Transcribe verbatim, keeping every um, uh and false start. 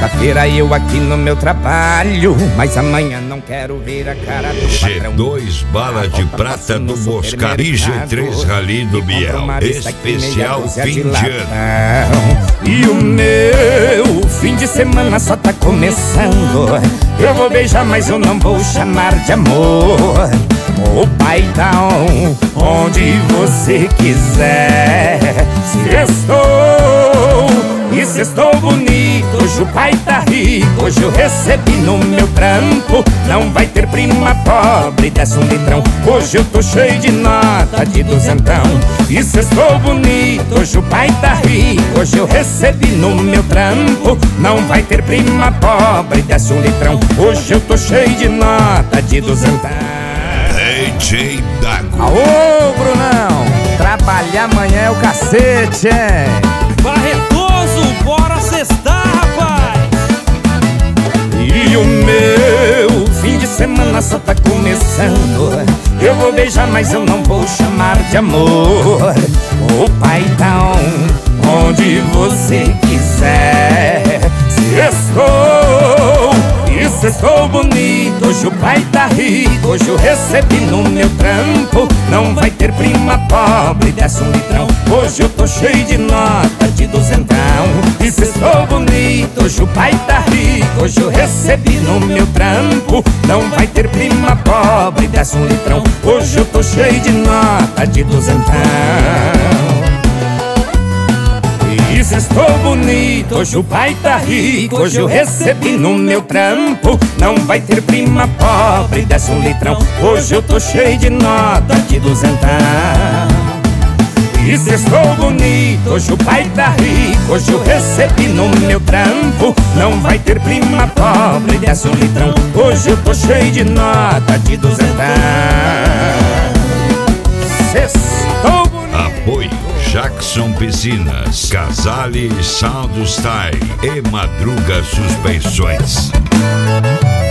Sexta-feira eu aqui no meu trabalho, mas amanhã não quero ver a cara do G patrão. dois bala de prata do Moscar e G três Rally do Biel. Especial fim de ano. E o meu fim de semana só tá começando. Eu vou beijar, mas eu não vou chamar de amor. O paizão, onde você quiser. Se estou, e se estou bonito, hoje o pai tá rico, hoje eu recebi no meu trampo. Não vai ter prima pobre, desce um litrão. Hoje eu tô cheio de nota de duzentão. E se estou bonito, hoje o pai tá rico, hoje eu recebi no meu trampo. Não vai ter prima pobre, desce um litrão. Hoje eu tô cheio de nota de duzentão. D J Dago. Aô, Brunão, trabalhar amanhã é o cacete, hein? Barretoso, bora sextar, rapaz! E o meu fim de semana só tá começando. Eu vou beijar, mas eu não vou chamar de amor. O paizão, onde você quiser. Se estou, e se estou bonito, hoje o pai tá rico, hoje eu recebi no meu trampo. Não vai ter prima pobre, desce um litrão. Hoje eu tô cheio de nota de duzentão. E se estou bonito, hoje o pai tá rico, hoje eu recebi no meu trampo. Não vai ter prima pobre, desce um litrão. Hoje eu tô cheio de nota de duzentão. E se estou bonito, hoje o pai tá rico, hoje eu recebi no meu trampo. Não vai ter prima pobre, desce um litrão. Hoje eu tô cheio de nota de duzentão. E se estou bonito, hoje o pai tá rico, hoje eu recebi no meu trampo. Não vai ter prima pobre, desce um litrão. Hoje eu tô cheio de nota de duzentão. Sextou bonito. Apoio Jackson Piscinas, Casale Sound Style e Madruga Suspensões.